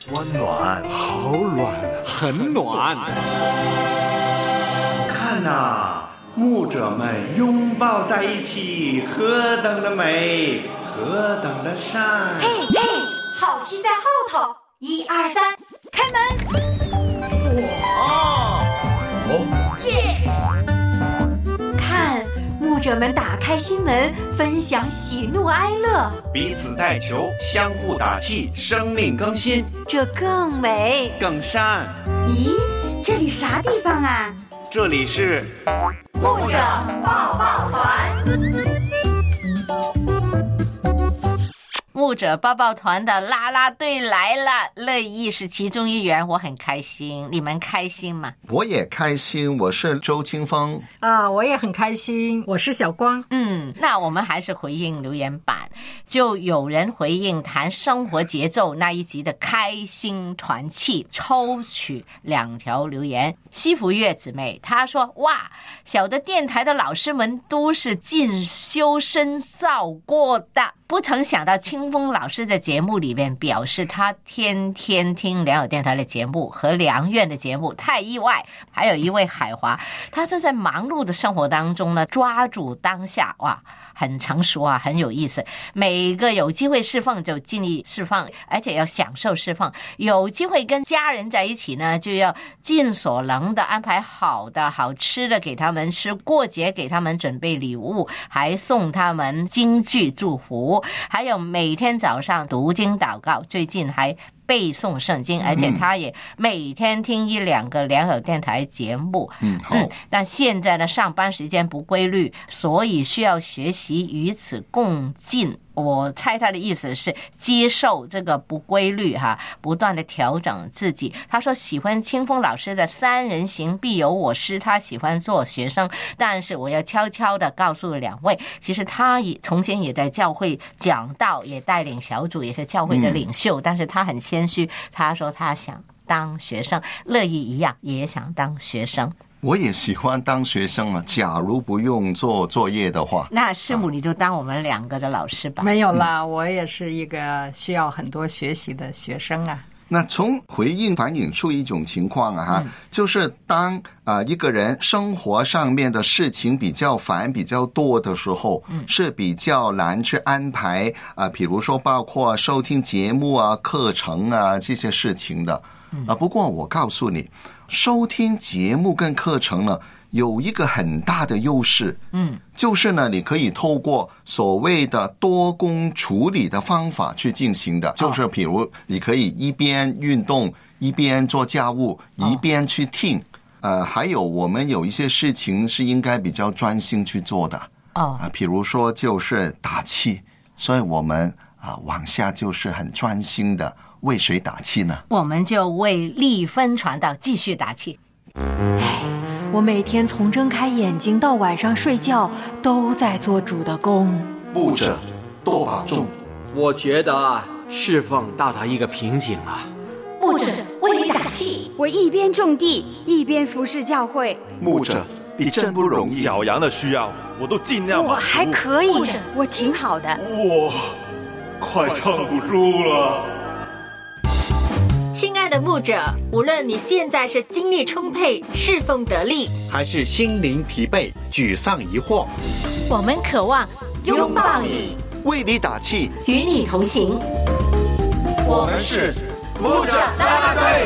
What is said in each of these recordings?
温暖， 好暖， 很暖。 看啊，牧者们拥抱在一起，何等的美，何等的善！ 嘿嘿，好戏在后头，1、2、3，开门！ 哇！ 耶！看，牧者们打开心门，分享喜怒哀乐， 彼此代求，相互打气，生命更新， 这更美更善。 咦，这里啥地方啊？ 这里是牧者抱抱团。 牧者抱抱团的啦啦队来了，乐意是其中一员，我很开心。你们开心吗？ 我也开心，我是周清风啊，我也很开心，我是小光。 那我们还是回应留言板，就有人回应谈生活节奏那一集的开心团契，抽取2条留言。西福月姊妹她说，哇，小的电台的老师们都是进修深造过的，不曾想到清风老师在节目里面表示他天天听良友电台的节目和良院的节目，太意外。还有一位海华，他就在忙碌的生活当中呢，抓住当下，哇，很成熟啊，很有意思。每个有机会释放就尽力释放，而且要享受释放。有机会跟家人在一起呢，就要尽所能的安排好的好吃的给他们吃，过节给他们准备礼物，还送他们京剧祝福，还有每天早上读经祷告，最近还背诵圣经，而且他也每天听1、2个良友电台节目。但现在呢，上班时间不规律，所以需要学习与此共进。我猜他的意思是接受这个不规律不断的调整自己。他说喜欢清风老师的3人行必有我师，他喜欢做学生，但是我要悄悄的告诉2位，其实他从前也在教会讲道，也带领小组，也是教会的领袖，但是他很谦虚，他说他想当学生，乐意一样也想当学生。 我也喜欢当学生了，假如不用做作业的话。 那师母你就当我们2个的老师吧。 没有啦，我也是一个需要很多学习的学生啊。 那从回应反映出一种情况就是当一个人生活上面的事情比较烦比较多的时候，是比较难去安排比如说包括收听节目课程这些事情的。不过我告诉你，收听节目跟课程呢有一个很大的优势，就是呢你可以透过所谓的多工处理的方法去进行的，就是比如你可以一边运动一边做家务一边去听，还有我们有一些事情是应该比较专心去做的比如说就是打气，所以我们往下就是很专心的为谁打气呢？ 我们就为丽芬传道继续打气。 我每天从睁开眼睛到晚上睡觉都在做主的工。 牧者多保重。 我觉得侍奉到达一个瓶颈了。 牧者为你打气。 我一边种地一边服侍教会。 牧者你真不容易。 小羊的需要我都尽量满足。 我还可以，我挺好的。 我快撑不住了。 亲爱的牧者，无论你现在是精力充沛侍奉得力， 还是心灵疲惫沮丧疑惑， 我们渴望拥抱你， 为你打气， 与你同行。 我们是牧者啦啦队。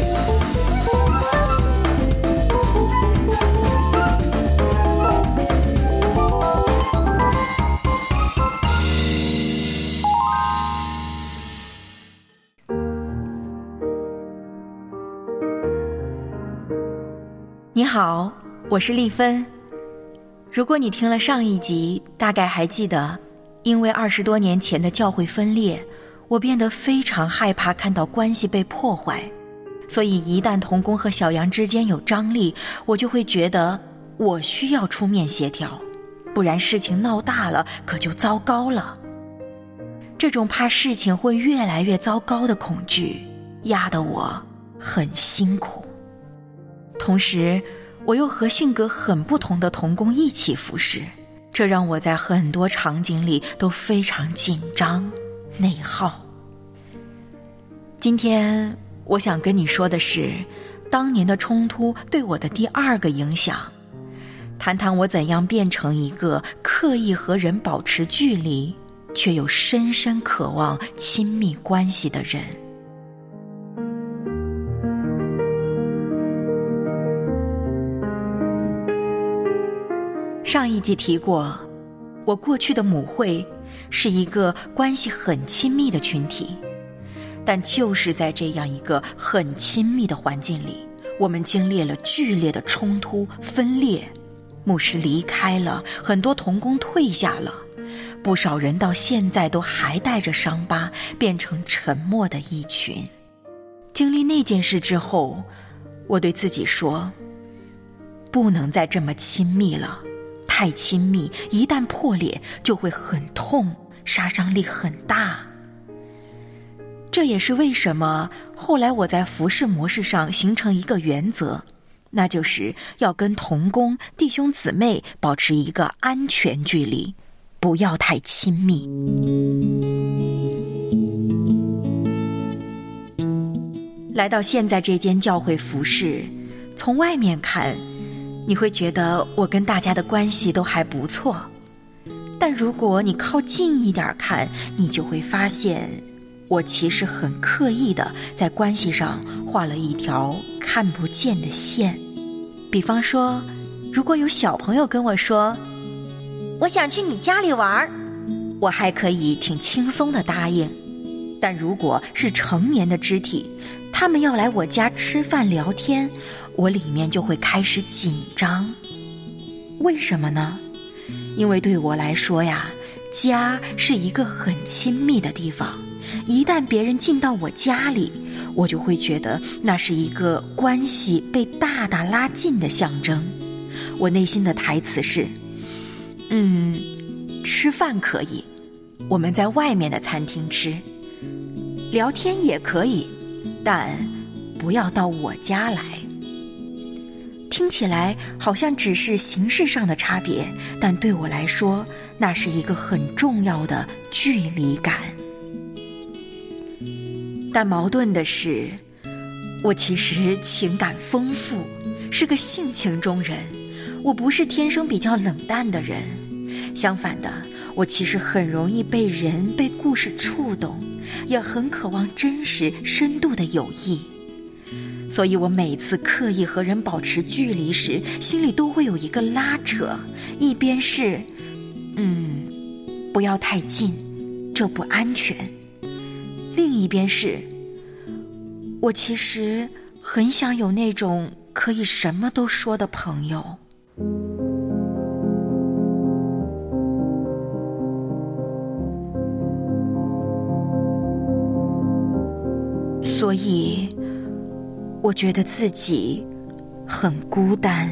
你好，我是丽芬。如果你听了上一集，大概还记得，因为20多年前的教会分裂，我变得非常害怕看到关系被破坏，所以一旦同工和小杨之间有张力，我就会觉得我需要出面协调，不然事情闹大了可就糟糕了。这种怕事情会越来越糟糕的恐惧压得我很辛苦。同时我又和性格很不同的同工一起服侍，这让我在很多场景里都非常紧张内耗。 今天我想跟你说的是，当年的冲突对我的第2个影响，谈谈我怎样变成一个刻意和人保持距离，却又深深渴望亲密关系的人。上一集提过，我过去的母会是一个关系很亲密的群体，但就是在这样一个很亲密的环境里，我们经历了剧烈的冲突分裂，牧师离开了，很多同工退下了，不少人到现在都还带着伤疤，变成沉默的一群。经历那件事之后，我对自己说，不能再这么亲密了，太亲密一旦破裂就会很痛，杀伤力很大。这也是为什么后来我在服事模式上形成一个原则，那就是要跟同工弟兄姊妹保持一个安全距离，不要太亲密。来到现在这间教会服事，从外面看，你会觉得我跟大家的关系都还不错，但如果你靠近一点看，你就会发现我其实很刻意的在关系上画了一条看不见的线。比方说，如果有小朋友跟我说我想去你家里玩，我还可以挺轻松的答应。但如果是成年的肢体，他们要来我家吃饭聊天，我里面就会开始紧张。为什么呢？因为对我来说呀，家是一个很亲密的地方，一旦别人进到我家里，我就会觉得那是一个关系被大大拉近的象征。我内心的台词是，吃饭可以，我们在外面的餐厅吃，聊天也可以，但不要到我家来。听起来好像只是形式上的差别，但对我来说，那是一个很重要的距离感。但矛盾的是，我其实情感丰富，是个性情中人，我不是天生比较冷淡的人。相反的，我其实很容易被人被故事触动，也很渴望真实深度的友谊。所以我每次刻意和人保持距离时，心里都会有一个拉扯，一边是不要太近，这不安全，另一边是我其实很想有那种可以什么都说的朋友。所以我觉得自己很孤单。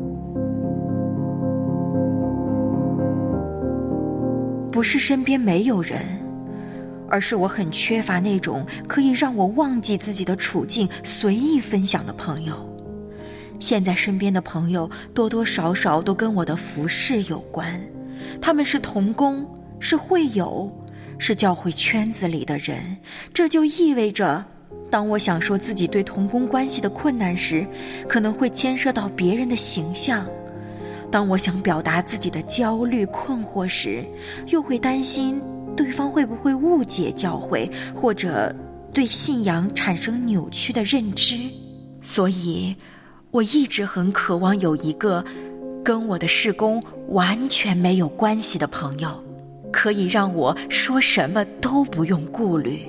不是身边没有人，而是我很缺乏那种可以让我忘记自己的处境随意分享的朋友。现在身边的朋友多多少少都跟我的服事有关，他们是同工，是会友，是教会圈子里的人。这就意味着，当我想说自己对同工关系的困难时，可能会牵涉到别人的形象；当我想表达自己的焦虑困惑时，又会担心对方会不会误解教会，或者对信仰产生扭曲的认知。所以我一直很渴望有一个跟我的事工完全没有关系的朋友，可以让我说什么都不用顾虑。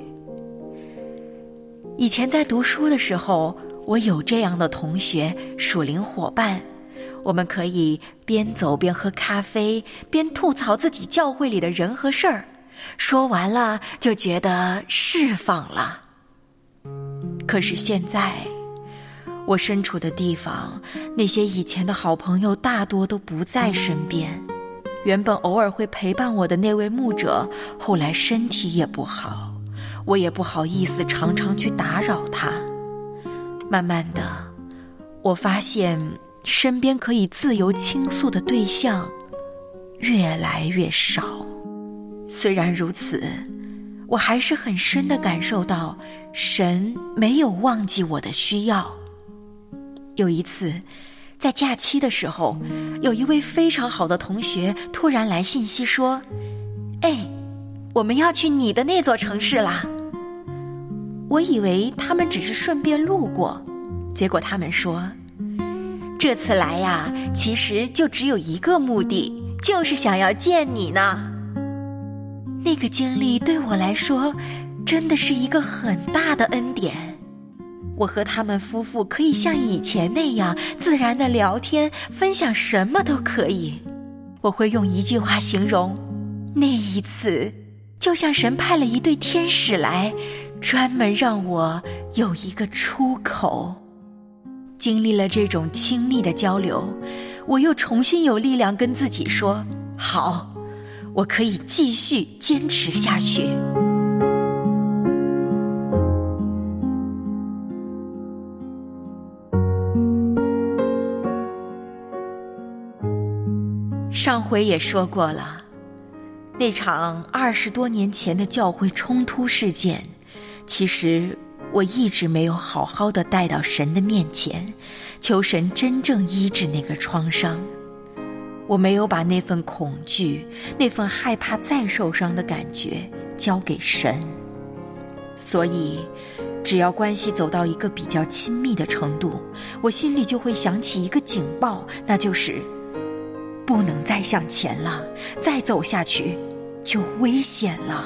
以前在读书的时候，我有这样的同学，属灵伙伴，我们可以边走边喝咖啡，边吐槽自己教会里的人和事儿，说完了就觉得释放了。可是现在，我身处的地方，那些以前的好朋友大多都不在身边。原本偶尔会陪伴我的那位牧者，后来身体也不好，我也不好意思常常去打扰他。慢慢的，我发现身边可以自由倾诉的对象越来越少。虽然如此， 我还是很深地感受到神没有忘记我的需要。有一次在假期的时候，有一位非常好的同学突然来信息说，我们要去你的那座城市啦。我以为他们只是顺便路过，结果他们说，这次来呀，其实就只有一个目的，就是想要见你呢。那个经历对我来说真的是一个很大的恩典。我和他们夫妇可以像以前那样自然的聊天，分享什么都可以。我会用一句话形容，那一次就像神派了一对天使来，专门让我有一个出口。经历了这种亲密的交流，我又重新有力量跟自己说，好，我可以继续坚持下去。上回也说过了，那场20多年前的教会冲突事件，其实我一直没有好好的带到神的面前，求神真正医治那个创伤。我没有把那份恐惧，那份害怕再受伤的感觉交给神。所以只要关系走到一个比较亲密的程度，我心里就会响起一个警报，那就是不能再向前了，再走下去就危险了。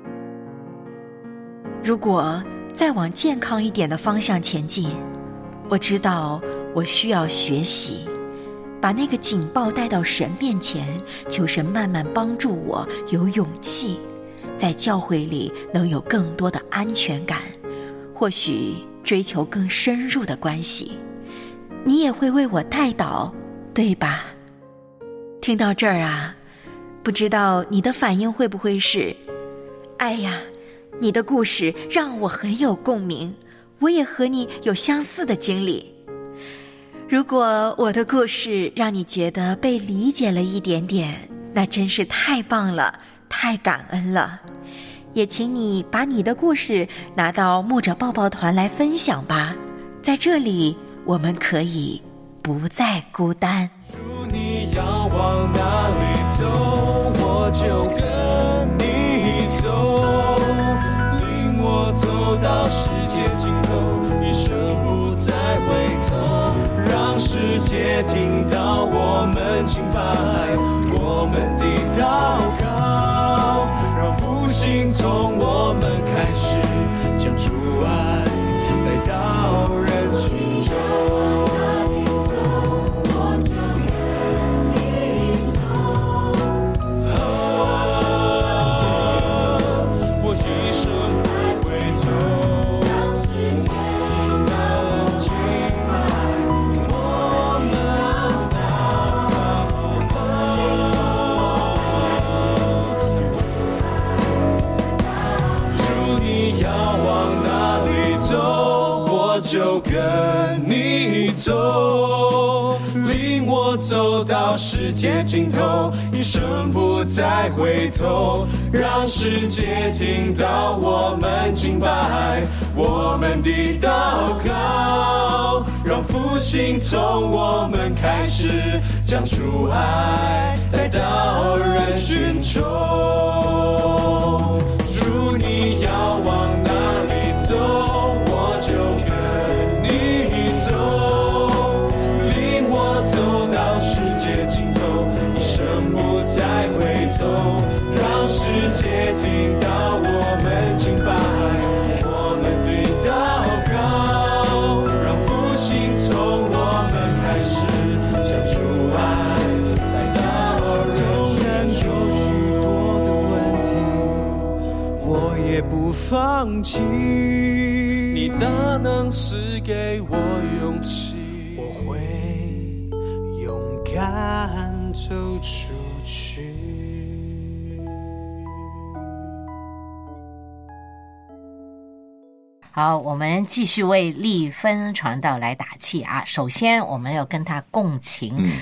如果再往健康一点的方向前进，我知道我需要学习，把那个警报带到神面前，求神慢慢帮助我有勇气，在教会里能有更多的安全感，或许追求更深入的关系。你也会为我代祷，对吧？听到这儿啊，不知道你的反应会不会是，哎呀，你的故事让我很有共鸣，我也和你有相似的经历。如果我的故事让你觉得被理解了一点点，那真是太棒了，太感恩了。也请你把你的故事拿到牧者抱抱团来分享吧，在这里我们可以不再孤单。 你要往哪里走，我就跟你走，领我走到世界尽头，一生不再回头，让世界听到我们敬拜，我们的祷告，让复兴从我们开始，将主爱带到人群中。就跟你走，领我走到世界尽头，一生不再回头，让世界听到我们敬拜，我们的祷告，让复兴从我们开始，将主爱带到人群中。主，你要往哪里走，我就跟你走，领我走到世界尽头，一生不再回头，让世界听到我们敬拜，我们的祷告，让复兴从我们开始，将主爱带到人群中。有许多的问题，我也不放弃，你大能赐给我勇气，我会勇敢走出去。 好，我们继续为丽芬传道来打气啊！首先，我们要跟他共情。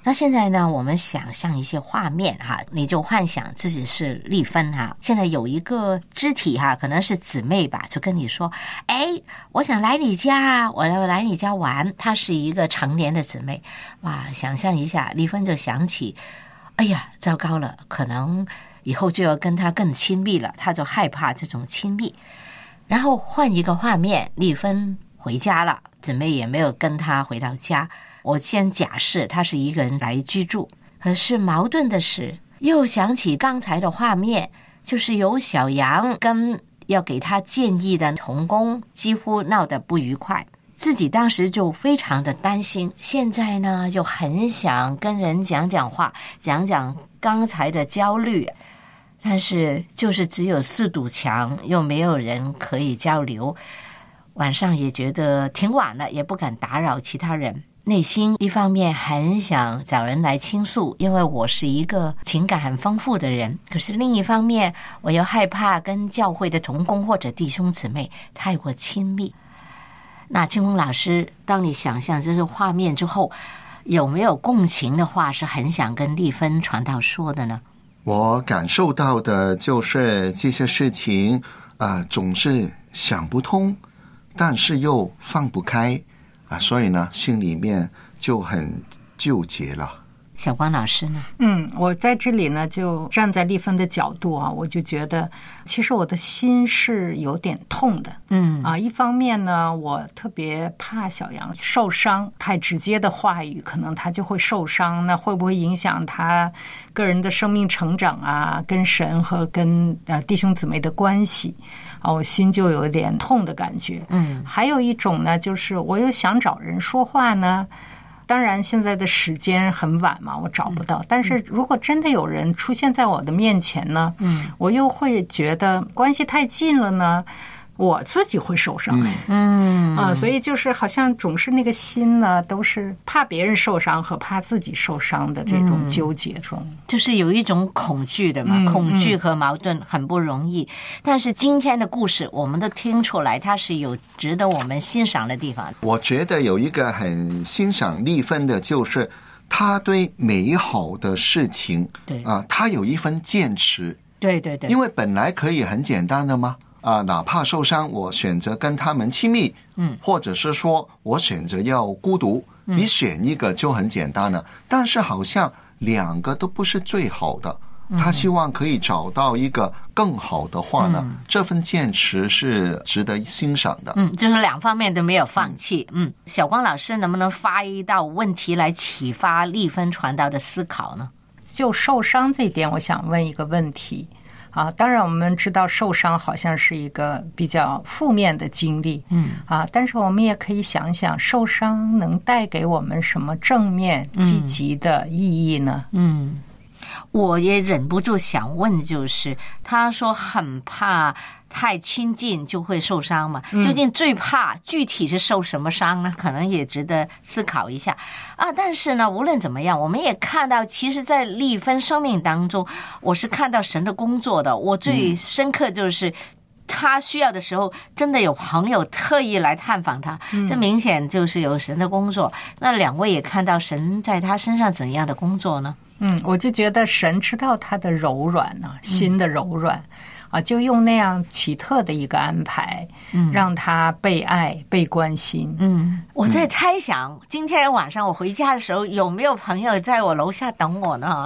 那现在呢，我们想象一些画面哈，你就幻想自己是丽芬哈，现在有一个肢体哈，可能是姊妹吧，就跟你说，哎，我想来你家，我来你家玩。她是一个成年的姊妹，哇，想象一下，丽芬就想起，哎呀，糟糕了，可能以后就要跟她更亲密了，她就害怕这种亲密。然后换一个画面，丽芬回家了，姊妹也没有跟她回到家。我先假设他是一个人来居住，可是矛盾的是，又想起刚才的画面，就是有小杨跟要给他建议的童工几乎闹得不愉快，自己当时就非常的担心，现在呢就很想跟人讲讲话，讲讲刚才的焦虑，但是就是只有4堵墙，又没有人可以交流，晚上也觉得挺晚了，也不敢打扰其他人。内心一方面很想找人来倾诉，因为我是一个情感很丰富的人，可是另一方面我又害怕跟教会的同工或者弟兄姊妹太过亲密。那清风老师，当你想象这些画面之后，有没有共情的话是很想跟丽芬传道说的呢？ 我感受到的就是这些事情总是想不通，但是又放不开所以呢心里面就很纠结了。 小光老师呢？ 我在这里呢就站在丽芬的角度我就觉得其实我的心是有点痛的。一方面呢，我特别怕小杨受伤，太直接的话语可能他就会受伤，那会不会影响他个人的生命成长跟神和跟弟兄姊妹的关系我心就有点痛的感觉。还有一种呢，就是我又想找人说话呢，当然现在的时间很晚嘛，我找不到，但是如果真的有人出现在我的面前呢，我又会觉得关系太近了呢，我自己会受伤。所以就是好像总是那个心呢，都是怕别人受伤和怕自己受伤的这种纠结中， 就是有一种恐惧的嘛，恐惧和矛盾很不容易。但是今天的故事我们都听出来，它是有值得我们欣赏的地方。 我觉得有一个很欣赏丽芬的，就是他对美好的事情， 对他有一份坚持。 对对对， 因为本来可以很简单的嘛。哪怕受伤，我选择跟他们亲密，或者是说我选择要孤独，你选一个就很简单了。但是好像2个都不是最好的，他希望可以找到一个更好的话呢，这份坚持是值得欣赏的。 就是2方面都没有放弃。小光老师能不能发一道问题来启发丽芬传道的思考呢？ 就受伤这一点，我想问一个问题。当然我们知道受伤好像是一个比较负面的经历，但是我们也可以想想，受伤能带给我们什么正面积极的意义呢？ 我也忍不住想问，就是他说很怕太亲近就会受伤嘛，究竟最怕具体是受什么伤呢？可能也值得思考一下但是呢，无论怎么样，我们也看到其实在丽芬生命当中，我是看到神的工作的。我最深刻就是他需要的时候真的有朋友特意来探访他，这明显就是有神的工作。那2位也看到神在他身上怎样的工作呢？ 我就觉得神知道他的柔软心的柔软就用那样奇特的一个安排，让他被爱被关心。 我在猜想今天晚上我回家的时候有没有朋友在我楼下等我呢？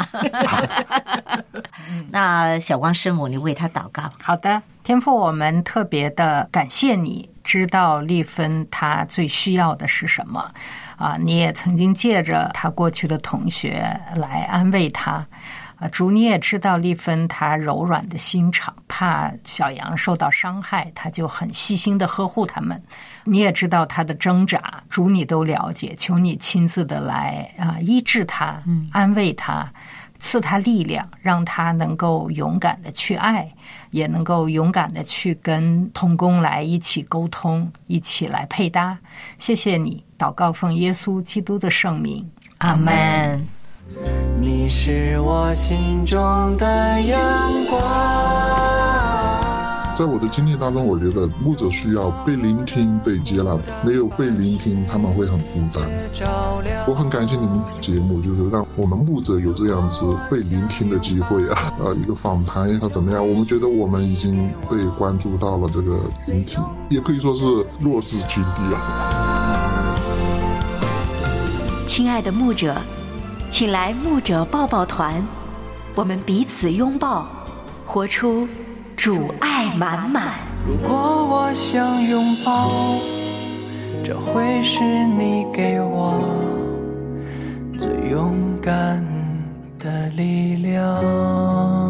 那小光师母，你为他祷告。 好的，天父，我们特别的感谢你知道丽芬她最需要的是什么你也曾经借着她过去的同学来安慰她主，你也知道丽芬她柔软的心肠，怕小杨受到伤害，她就很细心的呵护他们。你也知道她的挣扎，主你都了解，求你亲自的来医治她，安慰她，赐她力量，让她能够勇敢的去爱，也能够勇敢的去跟同工来一起沟通，一起来配搭。谢谢你，祷告奉耶稣基督的圣名， 阿们。 你是我心中的阳光， 在我的经历当中，我觉得牧者需要被聆听、被接纳，没有被聆听，他们会很孤单。我很感谢你们节目，就是让我们牧者有这样子被聆听的机会啊，一个访谈也好怎么样，我们觉得我们已经被关注到了这个群体，也可以说是弱势群体啊。 亲爱的牧者，请来牧者抱抱团，我们彼此拥抱，活出主爱满满。 如果我想拥抱，这会是你给我最勇敢的力量。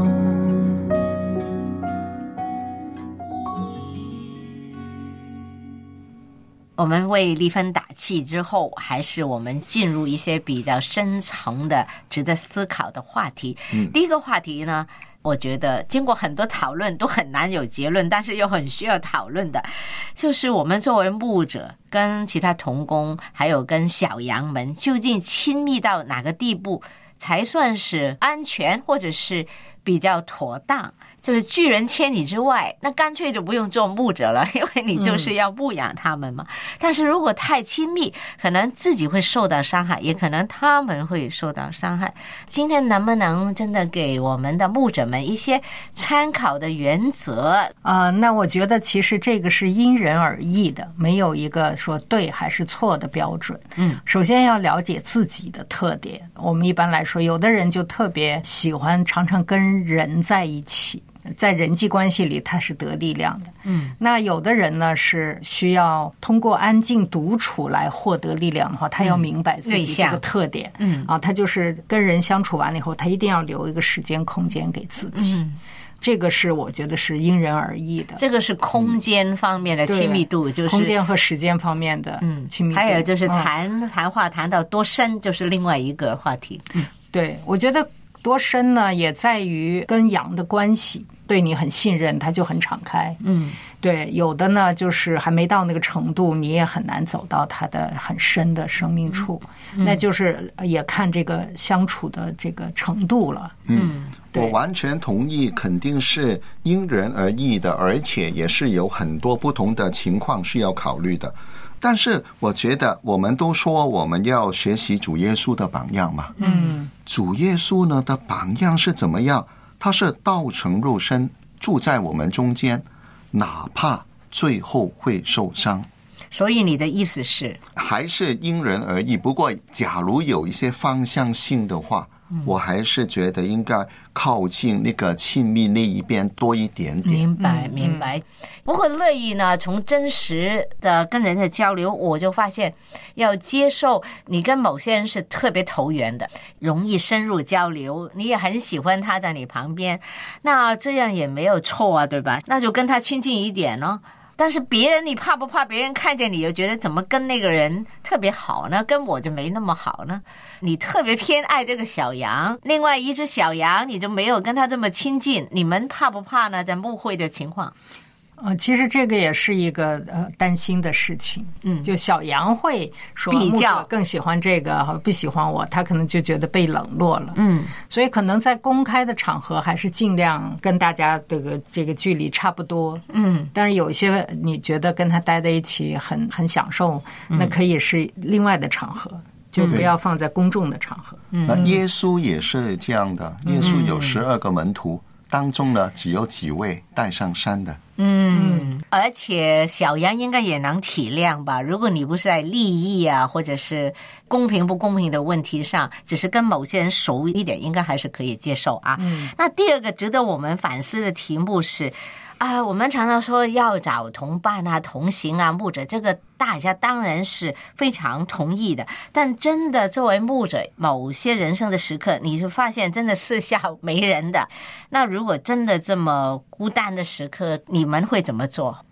我们为丽芬打气之后，还是我们进入一些比较深层的值得思考的话题。第一个话题呢，我觉得经过很多讨论都很难有结论，但是又很需要讨论的，就是我们作为牧者跟其他同工还有跟小羊们究竟亲密到哪个地步才算是安全或者是比较妥当。就是拒人千里之外，那干脆就不用做牧者了，因为你就是要牧养他们嘛。但是如果太亲密，可能自己会受到伤害，也可能他们会受到伤害。今天能不能真的给我们的牧者们一些参考的原则？ 那我觉得其实这个是因人而异的，没有一个说对还是错的标准。首先要了解自己的特点。我们一般来说，有的人就特别喜欢常常跟人在一起，在人际关系里他是得力量的。那有的人呢是需要通过安静独处来获得力量的话，他要明白自己这个特点。他就是跟人相处完了以后，他一定要留一个时间空间给自己。这个是我觉得是因人而异的。 这个是空间方面的亲密度，就是空间和时间方面的亲密度。 还有就是谈话谈到多深，就是另外一个话题。 对，我觉得多深呢，也在于跟羊的关系，对你很信任，他就很敞开。对，有的呢就是还没到那个程度，你也很难走到他的很深的生命处。那就是也看这个相处的这个程度了。 我完全同意，肯定是因人而异的，而且也是有很多不同的情况需要考虑的。但是我觉得我们都说我们要学习主耶稣的榜样嘛。主耶稣呢的榜样是怎么样？他是道成肉身，住在我们中间，哪怕最后会受伤。 所以你的意思是还是因人而异，不过假如有一些方向性的话，我还是觉得应该靠近那个亲密那一边多一点点。 明白。不过乐意呢，从真实的跟人的交流，我就发现要接受你跟某些人是特别投缘的，容易深入交流，你也很喜欢他在你旁边，那这样也没有错啊，对吧？那就跟他亲近一点哦。但是别人，你怕不怕别人看见你又觉得怎么跟那个人特别好呢？跟我就没那么好呢？你特别偏爱这个小羊，另外一只小羊你就没有跟他这么亲近，你们怕不怕呢？在牧会的情况。 其实这个也是一个担心的事情。就小羊会说比较更喜欢这个，不喜欢我，他可能就觉得被冷落了。所以可能在公开的场合还是尽量跟大家这个距离差不多。但是有一些你觉得跟他待在一起很享受，那可以是另外的场合，就不要放在公众的场合。 那耶稣也是这样的，耶稣有12个门徒，当中呢只有几位带上山的。 而且小羊应该也能体谅吧，如果你不是在利益啊或者是公平不公平的问题上，只是跟某些人熟一点，应该还是可以接受啊。那第二个值得我们反思的题目是我们常常说要找同伴啊、同行啊、牧者，这个大家当然是非常同意的。但真的作为牧者，某些人生的时刻，你就发现真的四下没人的。那如果真的这么孤单的时刻，你们会怎么做？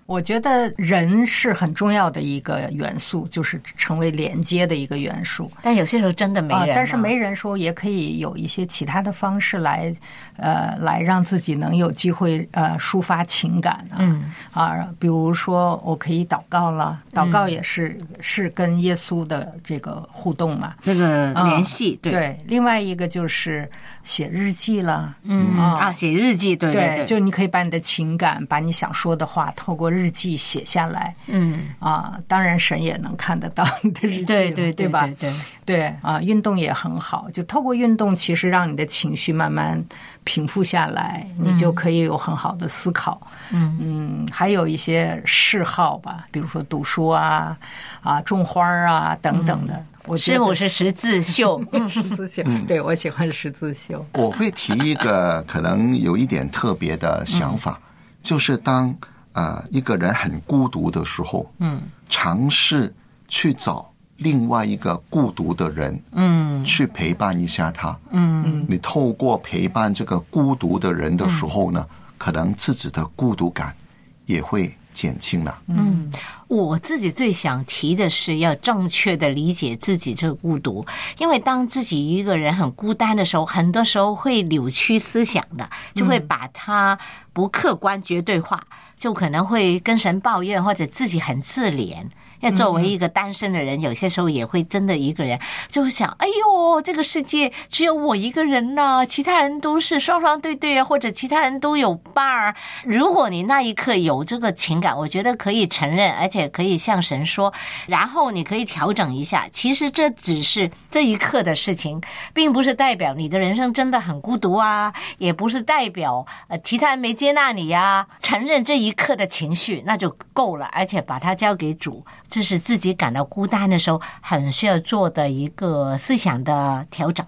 我觉得人是很重要的一个元素，就是成为连接的一个元素。 但有些时候真的没人但是没人说也可以有一些其他的方式来让自己能有机会抒发情感比如说我可以祷告了，祷告也是跟耶稣的这个互动嘛， 那个联系。 对，另外一个就是写日记了， 写日记，对， 就你可以把你的情感，把你想说的话，透过日记写下来，当然神也能看得到你的日记，对吧？对运动也很好，就透过运动，其实让你的情绪慢慢平复下来，你就可以有很好的思考。还有一些嗜好吧，比如说读书种花等等的。 师母是十字绣， 十字绣，对，我喜欢十字绣。 我会提一个可能有一点特别的想法，就是当一个人很孤独的时候，尝试去找另外一个孤独的人，去陪伴一下他，你透过陪伴这个孤独的人的时候呢，可能自己的孤独感也会减轻了。 我自己最想提的是要正确的理解自己这个孤独，因为当自己一个人很孤单的时候，很多时候会扭曲思想的，就会把它不客观绝对化，就可能会跟神抱怨，或者自己很自怜。要作为一个单身的人，有些时候也会真的一个人就想，哎呦，这个世界只有我一个人呢，其他人都是双双对对或者其他人都有伴儿。如果你那一刻有这个情感，我觉得可以承认，而且可以向神说，然后你可以调整一下。其实这只是这一刻的事情，并不是代表你的人生真的很孤独也不是代表其他人没接纳你承认这一刻的情绪那就够了，而且把它交给主。这是自己感到孤单的时候很需要做的一个思想的调整。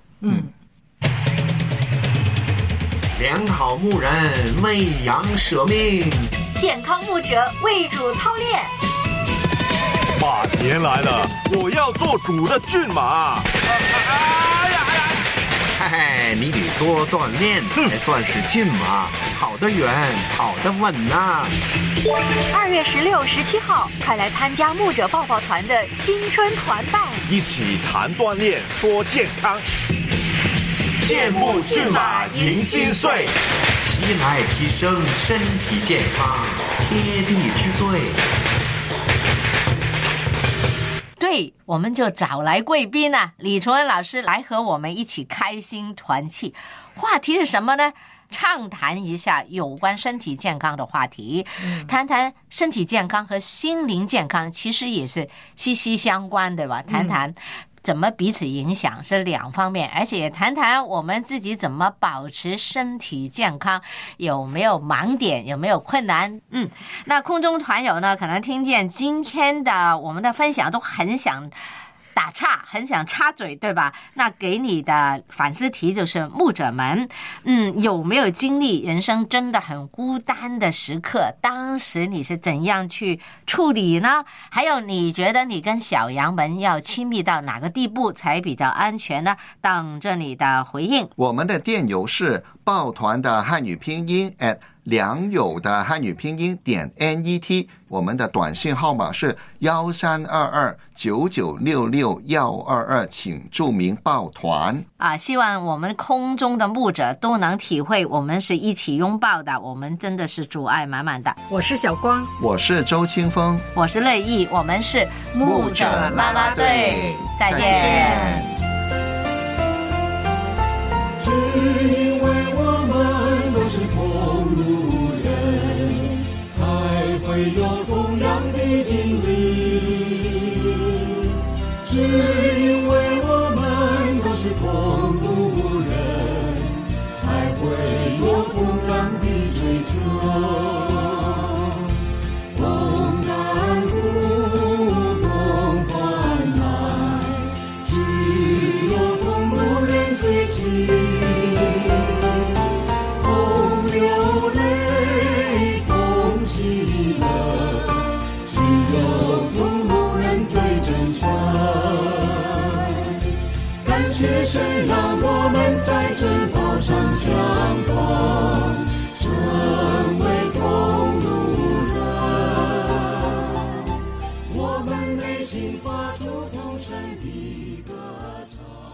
良好牧人为羊舍命， 健康牧者为主操练。 马田来了，我要做主的骏马。 嘿嘿，你得多锻炼才算是骏马，跑得远，跑得稳 2月16、17号，快来参加牧者抱抱团的新春团拜， 一起谈锻炼，说健康。 健牧骏马迎新岁，齐来提升身体健康，贴地之最。 对，我们就找来贵宾李崇恩老师来和我们一起开心团契。话题是什么呢？畅谈一下有关身体健康的话题，谈谈身体健康和心灵健康其实也是息息相关的吧，谈谈怎么彼此影响是两方面，而且也谈谈我们自己怎么保持身体健康，有没有盲点，有没有困难。那空中团友呢，可能听见今天的我们的分享都很想打岔，很想插嘴，对吧？那给你的反思题就是牧者们，有没有经历人生真的很孤单的时刻？当时你是怎样去处理呢？还有你觉得你跟小羊们要亲密到哪个地步才比较安全呢？等着你的回应。 我们的电邮是抱团的汉语拼音@良友的汉语拼音.net， 我们的短信号码是132299662122，请注明抱团。 希望我们空中的牧者都能体会，我们是一起拥抱的，我们真的是主爱满满的。 我是小光， 我是周清风， 我是乐意，我们是牧者啦啦队，再见。 只因为我们都是同路人，才会有同样的经历。只因为我们都是同路人，才会有同样的追求。同甘苦，同患难，只有同路人最亲。是神让我们在正道上相逢，成为同路人。 我们内心发出同声的歌唱。